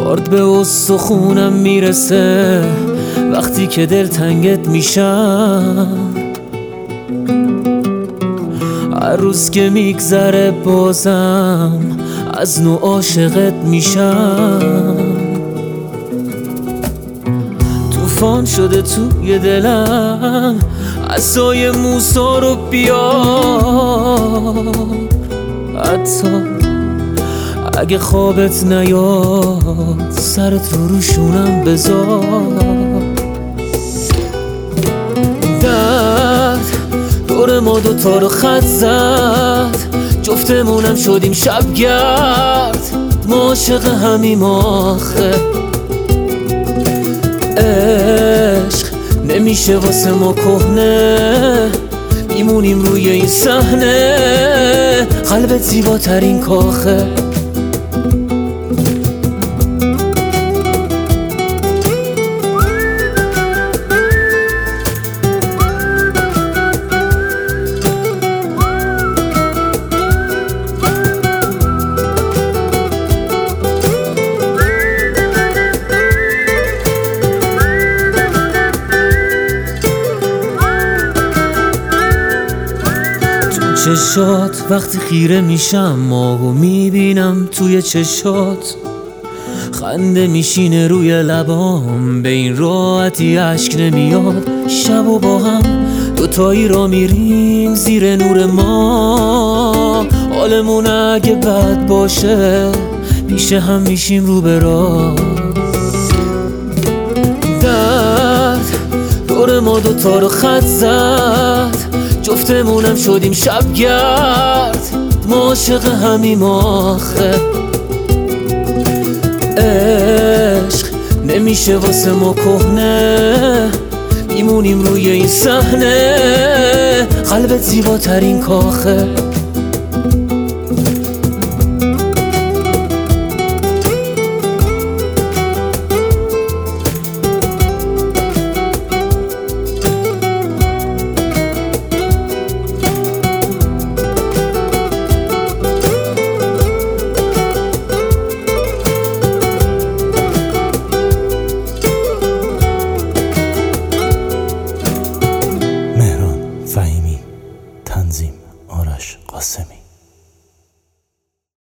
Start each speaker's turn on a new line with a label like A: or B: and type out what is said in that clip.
A: درد به استخونم میرسه وقتی که دلتنگت میشم. هر روز که میگذره بازم از نوع عاشقت میشم. طوفان شده توی دلم، عصای موسی رو بیار. حتی اگه خوابت نیاد سرت رو روشونم بذار. درد دور ما دوتا رو خط زد، جفتمونم شدیم شبگرد. ما عاشق همیم آخه، عشق نمیشه واسه ما کهنه. میمونیم روی این صحنه، قلبت زیباترین کاخه. چشات وقتی خیره میشم ماهو میبینم توی چشات. خنده میشینه روی لبام، به این راحتی اشک نمیاد. شب و با هم دوتایی را میریم زیر نور ما. حالمون اگه بد باشه پیش هم میشیم رو به راه. درد دور ما دوتا رو خط زد، جفتمونم شدیم شبگرد. ما عاشق همیم آخه، عشق نمیشه واسه ما کهنه. میمونیم روی این صحنه، قلبت زیباترین کاخه.